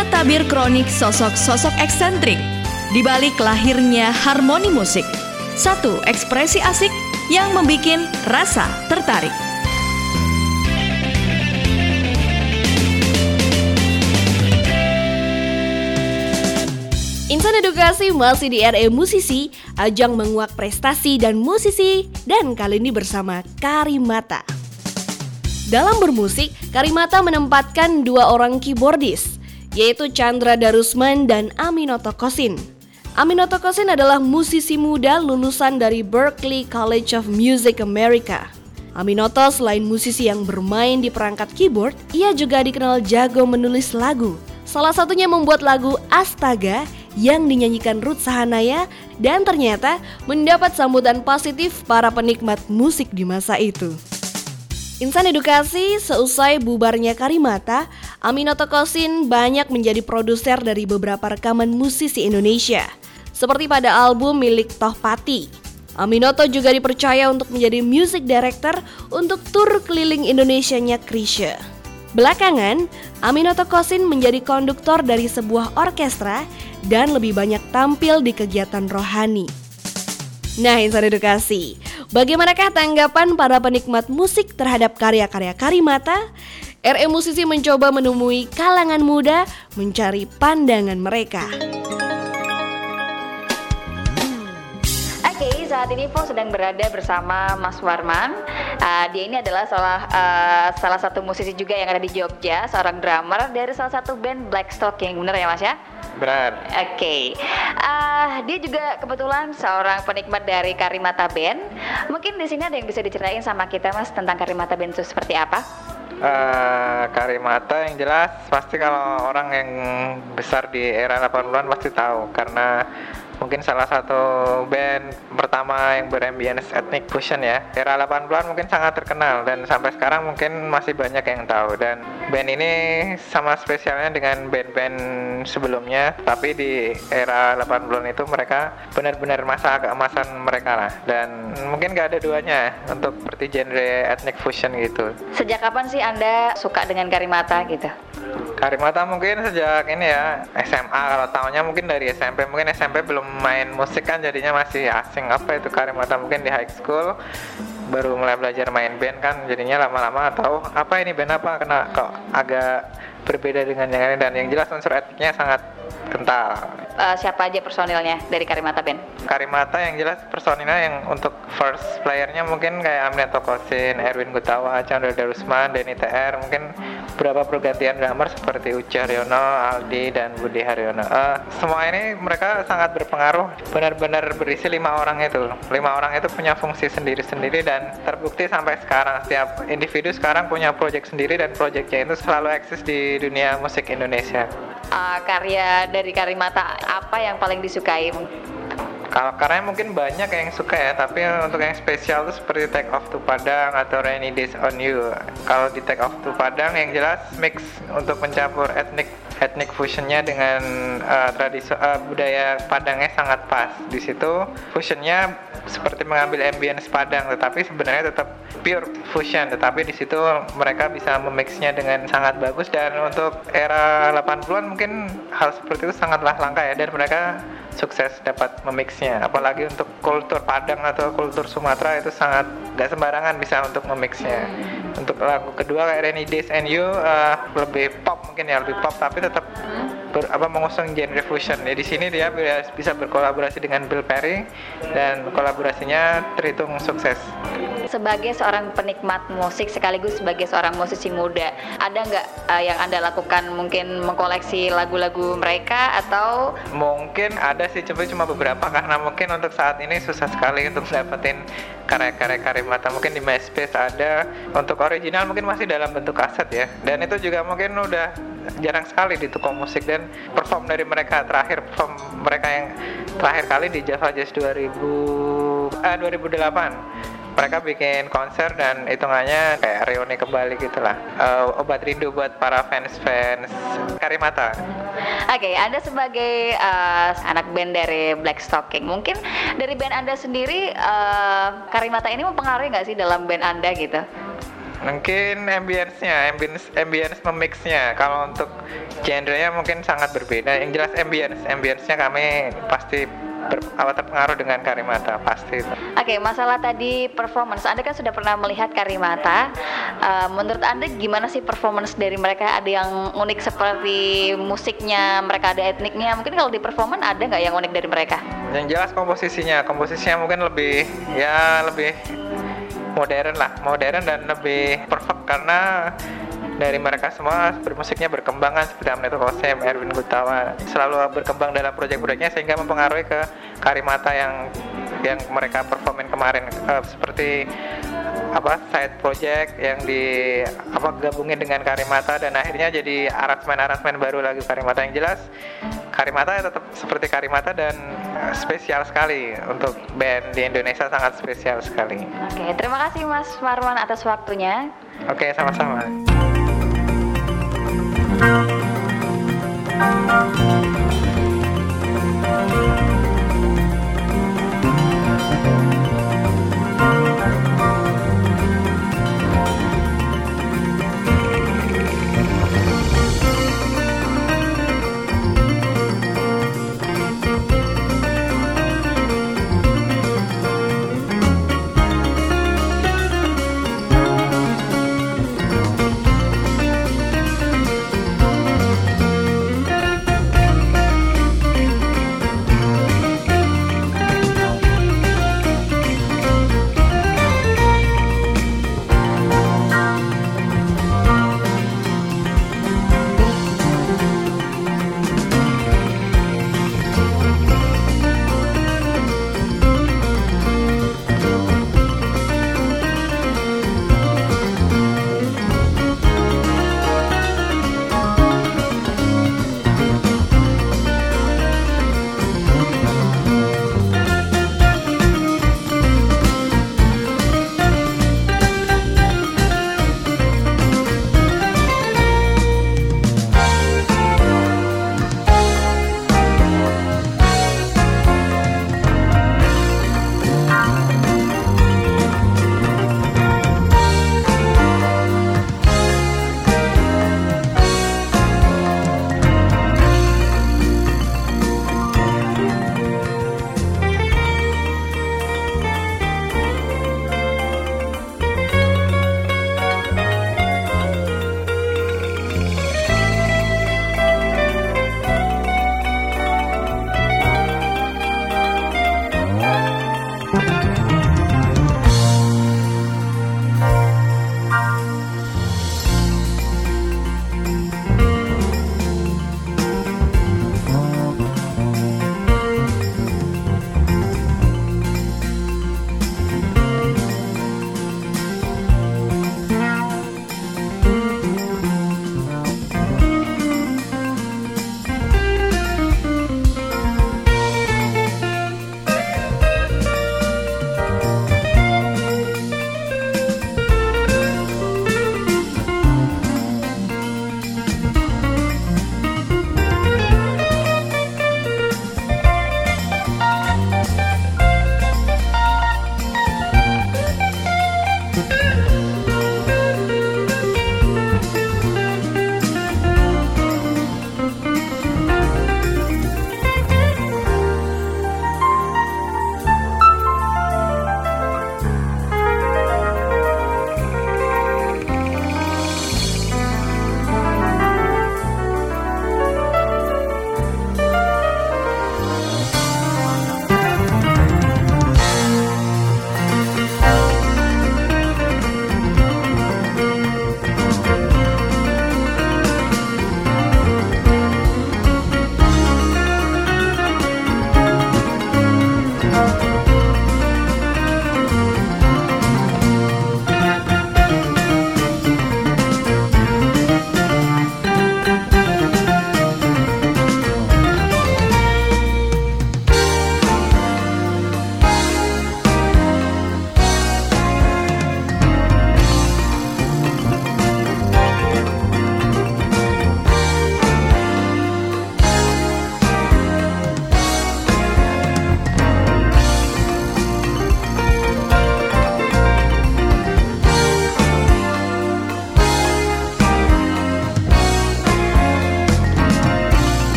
Inilah tabir kronik sosok-sosok eksentrik di balik lahirnya harmoni musik. Satu ekspresi asik yang membikin rasa tertarik. Insan Edukasi masih di RE Musisi, ajang menguak prestasi dan musisi, dan kali ini bersama Karimata. Dalam bermusik, Karimata menempatkan dua orang keyboardis, yaitu Chandra Darusman dan Aminoto Kosin. Aminoto Kosin adalah musisi muda lulusan dari Berklee College of Music America. Aminoto selain musisi yang bermain di perangkat keyboard, ia juga dikenal jago menulis lagu. Salah satunya membuat lagu Astaga yang dinyanyikan Ruth Sahanaya dan ternyata mendapat sambutan positif para penikmat musik di masa itu. Insan Edukasi, seusai bubarnya Karimata, Aminoto Kosin banyak menjadi produser dari beberapa rekaman musisi Indonesia, seperti pada album milik Tohpati. Aminoto juga dipercaya untuk menjadi music director untuk tur keliling Indonesianya Chrisye. Belakangan, Aminoto Kosin menjadi konduktor dari sebuah orkestra dan lebih banyak tampil di kegiatan rohani. Nah, Insan Edukasi, bagaimanakah tanggapan para penikmat musik terhadap karya-karya Karimata? RE Musisi mencoba menemui kalangan muda mencari pandangan mereka. Oke, saat ini Fo sedang berada bersama Mas Warman. Dia ini adalah salah satu musisi juga yang ada di Jogja, seorang drummer dari salah satu band Black Stocking. Bener ya Mas ya? Benar. Oke. Dia juga kebetulan seorang penikmat dari Karimata Band. Mungkin di sini ada yang bisa diceritain sama kita Mas tentang Karimata Band itu seperti apa? Karimata yang jelas pasti kalau orang yang besar di era 80-an pasti tahu, karena mungkin salah satu band pertama yang berambience ethnic fusion ya. Era 80-an mungkin sangat terkenal dan sampai sekarang mungkin masih banyak yang tahu. Dan band ini sama spesialnya dengan band-band sebelumnya, tapi di era 80-an itu mereka benar-benar masa keemasan mereka lah. Dan mungkin gak ada duanya untuk seperti genre ethnic fusion gitu. Sejak kapan sih Anda suka dengan Karimata gitu? Karimata mungkin sejak ini ya SMA, kalau tahunya mungkin dari SMP. Mungkin SMP belum main musik kan, jadinya masih asing apa itu Karimata. Mungkin di high school baru mulai belajar main band kan, jadinya lama-lama tahu apa ini band apa, kena kok agak berbeda dengan yang lain. Dan yang jelas unsur etniknya sangat kental. Siapa aja personilnya dari Karimata Band? Karimata yang jelas personilnya yang untuk first playernya mungkin kayak Aminoto Kosin, Erwin Gutawa, Chandra Darusman, Denny TR, mungkin beberapa pergantian drummer seperti Uci Haryono, Aldi, dan Budi Haryono. Semua ini mereka sangat berpengaruh, benar-benar berisi 5 orang itu. 5 orang itu punya fungsi sendiri-sendiri dan terbukti sampai sekarang. Setiap individu sekarang punya project sendiri dan projectnya itu selalu eksis di dunia musik Indonesia. Karya dari Karimata apa yang paling disukai? Kalau karya mungkin banyak yang suka ya, tapi untuk yang spesial itu seperti Take Off to Padang atau Rainy Days on You. Kalau di Take Off to Padang yang jelas mix untuk mencampur ethnic fusionnya dengan tradisi budaya Padangnya sangat pas. Di situ fusionnya seperti mengambil ambience Padang, tetapi sebenarnya tetap pure fusion. Tetapi di situ mereka bisa memixnya dengan sangat bagus, dan untuk era 80-an mungkin hal seperti itu sangatlah langka ya, dan mereka sukses dapat memixnya. Apalagi untuk kultur Padang atau kultur Sumatera itu sangat gak sembarangan bisa untuk memixnya. Untuk lagu kedua kayak Rainy Days and You lebih pop mungkin ya, lebih pop tapi tetap mengusung genre fusion. Ya di sini dia bisa berkolaborasi dengan Bill Perry dan kolaborasinya terhitung sukses. Sebagai seorang penikmat musik sekaligus sebagai seorang musisi muda, ada nggak yang Anda lakukan, mungkin mengkoleksi lagu-lagu mereka atau? Mungkin ada sih, cuma beberapa, karena mungkin untuk saat ini susah sekali untuk dapetin karya-karya Karimata. Mungkin di MySpace ada, untuk original mungkin masih dalam bentuk kaset ya, dan itu juga mungkin udah jarang sekali di toko musik. Dan perform dari mereka yang terakhir kali di Java Jazz 2008 mereka bikin konser dan hitungannya kayak reuni kembali gitulah, obat rindu buat para fans Karimata. Oke, Anda sebagai anak band dari Black Stocking, mungkin dari band Anda sendiri Karimata ini mempengaruhi nggak sih dalam band Anda gitu? Mungkin ambience memixnya. Kalau untuk genrenya mungkin sangat berbeda. Yang jelas ambience-nya kami pasti terpengaruh dengan Karimata, pasti. Oke, masalah tadi performance, Anda kan sudah pernah melihat Karimata. Menurut Anda gimana sih performance dari mereka? Ada yang unik seperti musiknya, mereka ada etniknya. Mungkin kalau di performance ada nggak yang unik dari mereka? Yang jelas komposisinya mungkin lebih modern dan lebih perfect, karena dari mereka semua bermusiknya berkembang kan, seperti Amneto Kosem, Erwin Gutawa selalu berkembang dalam proyek-proyeknya sehingga mempengaruhi ke Karimata yang mereka performin kemarin, seperti side project yang gabungin dengan Karimata dan akhirnya jadi aransemen baru lagi Karimata. Yang jelas Karimata tetap seperti Karimata dan spesial sekali untuk band di Indonesia, sangat spesial sekali. Oke, terima kasih Mas Marwan atas waktunya. Oke, sama-sama.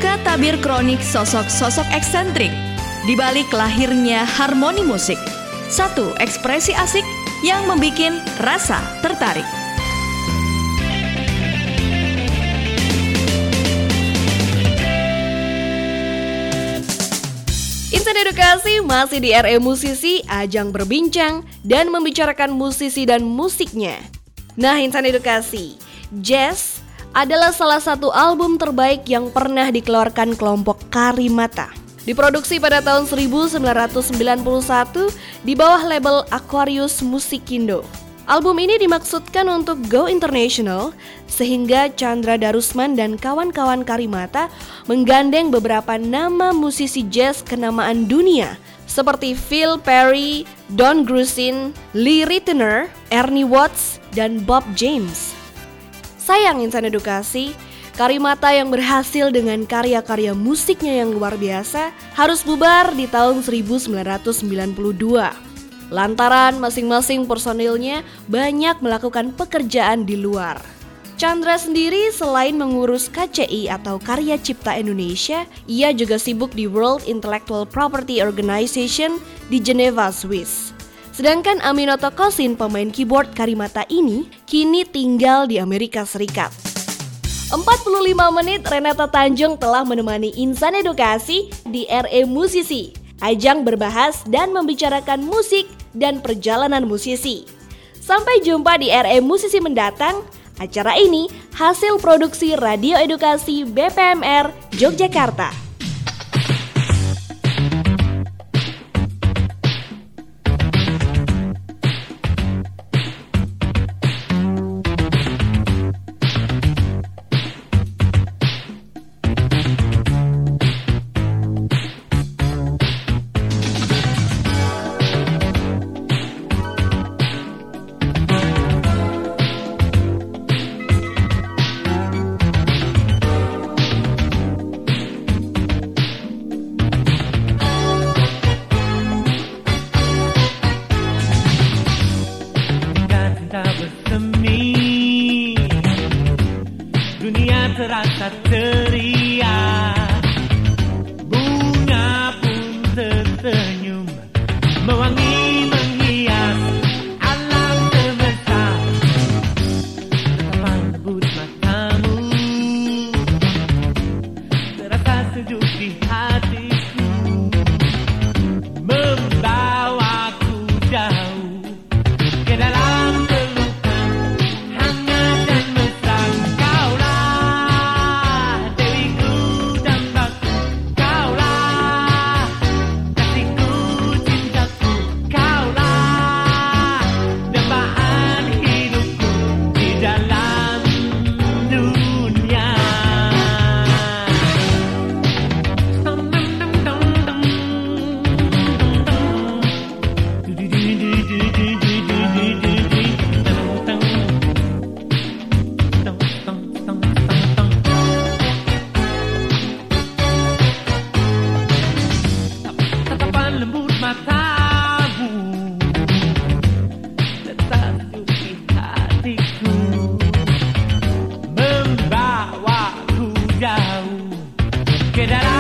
Buka tabir kronik sosok-sosok eksentrik di balik lahirnya harmoni musik. Satu ekspresi asik yang membikin rasa tertarik. Insan Edukasi masih di RE Musisi, ajang berbincang dan membicarakan musisi dan musiknya. Nah, Insan Edukasi, Jazz adalah salah satu album terbaik yang pernah dikeluarkan kelompok Karimata. Diproduksi pada tahun 1991 di bawah label Aquarius Musikindo. Album ini dimaksudkan untuk go international sehingga Chandra Darusman dan kawan-kawan Karimata menggandeng beberapa nama musisi jazz kenamaan dunia seperti Phil Perry, Don Grusin, Lee Ritenour, Ernie Watts, dan Bob James. Sayang Insan Edukasi, Karimata yang berhasil dengan karya-karya musiknya yang luar biasa harus bubar di tahun 1992. Lantaran masing-masing personilnya banyak melakukan pekerjaan di luar. Chandra sendiri selain mengurus KCI atau Karya Cipta Indonesia, ia juga sibuk di World Intellectual Property Organization di Geneva, Swiss. Sedangkan Aminoto Kosin, pemain keyboard Karimata ini, kini tinggal di Amerika Serikat. 45 menit Renata Tanjung telah menemani Insan Edukasi di RE Musisi, ajang berbahas dan membicarakan musik dan perjalanan musisi. Sampai jumpa di RE Musisi mendatang. Acara ini hasil produksi Radio Edukasi BPMR Yogyakarta. Terasa ceria, bunga pun tersenyum, mewangi menghias alam semesta. Tatapan lembut matamu terasa sejuk di hatiku, membawaku jauh ke dalam pelukan hangat dan mesra. Get out.